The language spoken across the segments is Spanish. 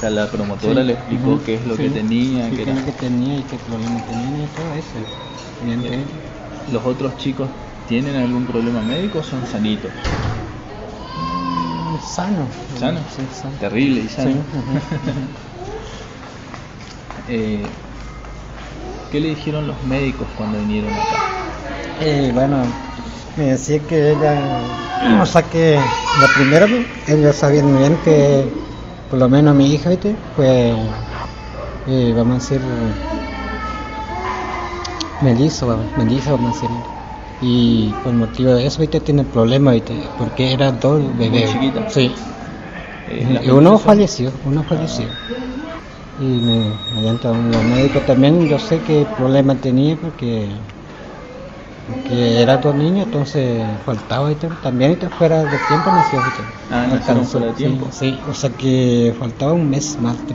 sea, la promotora le explicó qué es lo que tenía, qué es lo que tenía y qué problema tenía y todo eso. Bien, ¿Los otros chicos tienen algún problema médico o son sanitos? Sano. ¿Sano? Sí, sano. Terrible y sano. Sí, ¿Qué le dijeron los médicos cuando vinieron acá? Bueno, me decía que ella, o sea que lo primero, ellos sabían bien que por lo menos mi hija, ¿viste? Fue, vamos a decir, mellizo, vamos a decir. Y por motivo de eso, ¿viste? Tiene problemas, ¿viste? Porque eran dos bebés. Muy chiquitas. Sí. Y uno falleció. Y mediante los médicos también yo sé qué problema tenía porque eran dos niños, entonces faltaba, ¿viste? También, ¿viste? Fuera de tiempo nació, ¿viste? Nacieron fuera de tiempo. Sí, o sea que faltaba un mes más, ¿viste?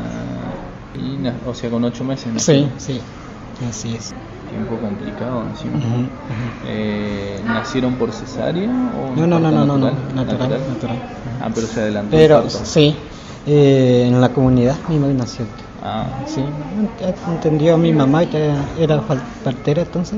O sea, con 8 meses, ¿no? Sí, así es. Tiempo complicado encima. ¿Nacieron por cesárea o No, natural. Pero se adelantó. Pero sí, en la comunidad misma nació. Sí, entendió mi mamá que era partera, entonces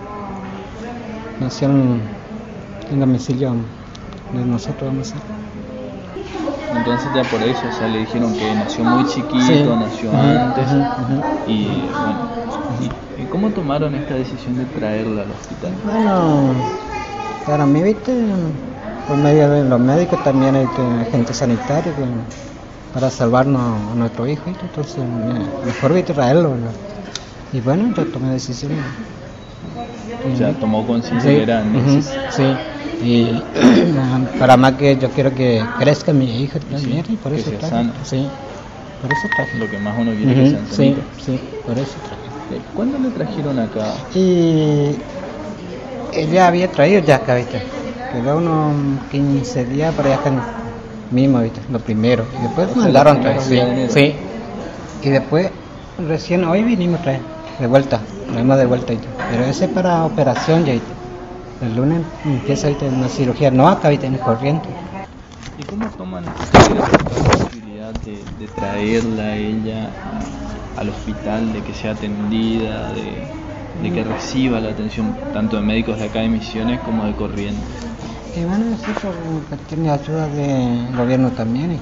nació en domicilio de nosotros, vamos a decir. Entonces ya por eso, o sea, le dijeron que nació muy chiquito, nació antes. Y bueno, ¿y cómo tomaron esta decisión de traerla al hospital? Bueno, para mí, ¿viste? Por medio de los médicos también hay gente sanitaria para salvarnos a nuestro hijo, ¿viste? Entonces mejor, ¿viste? Traerlo, ¿verdad? Y bueno, yo tomé decisión. O sea, tomó conciencia que era necesario. Sí, y para más que yo quiero que crezca mi hijo también, y por eso traje. Sano. Sí, por eso traje. Lo que más uno quiere que sean sanitos. Sí, por eso traje. ¿Cuándo le trajeron acá? Y ella había traído ya acá, ¿viste? Quedó unos 15 días para acá mismo, ¿viste? Lo primero. Y después mandaron traer. Sí. Y después, recién hoy vinimos a traer. Traemos de vuelta. ¿Viste? Pero ese es para operación ya, ¿viste? El lunes empieza, ¿viste? Una cirugía. No acá, ¿viste? En el corriente. ¿Y cómo toman la posibilidad de traerla a ella al hospital, de que sea atendida, de que reciba la atención tanto de médicos de acá de Misiones como de Corrientes? Y bueno, sí, tiene ayuda del gobierno también,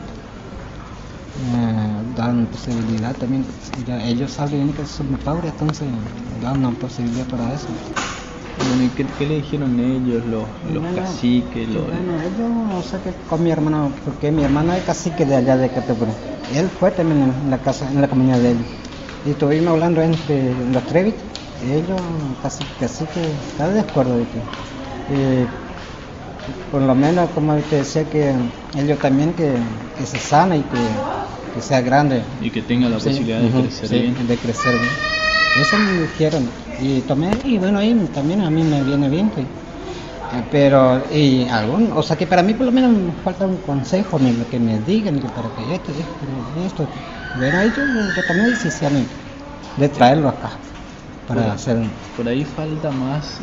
dan posibilidad también. Ya ellos saben que somos pobres, entonces dan una posibilidad para eso. Bueno, ¿y qué le dijeron ellos, los caciques? Bueno, ellos, o sea que con mi hermano, porque mi hermano es cacique de allá de Catepura. Él fue también en la casa, en la comunidad de él. Y estuvimos hablando entre los tres, ellos cacique, está de acuerdo, ¿viste? Por lo menos, como te decía, que ellos también que se sana y que sea grande. Y que tenga la posibilidad de crecer bien. De crecer bien. Eso me dijeron. Y tomé, y bueno, ahí también a mí me viene bien. Pero, o sea que para mí por lo menos me falta un consejo, que me digan que para que esto. Bueno, ahí yo tomé decisión de traerlo acá. Para hacer. Por ahí falta más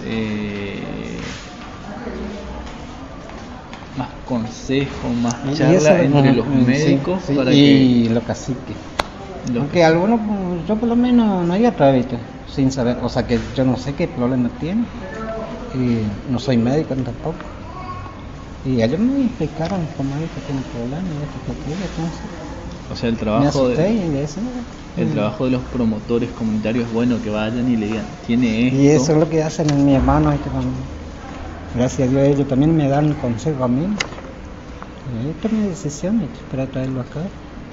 consejo, más charla entre los médicos y los caciques. Aunque algunos, yo por lo menos no iba a traer, ¿viste? Sin saber, o sea que yo no sé qué problema tiene y no soy médico tampoco. Y ellos me explicaron cómo es que tiene problemas y esto que tiene, entonces. O sea, el trabajo de los promotores comunitarios es bueno, que vayan y le digan, tiene esto. Y eso es lo que hacen mi hermano, ¿viste? Gracias a Dios ellos también me dan consejo a mí. Y tomé decisión para traerlo acá.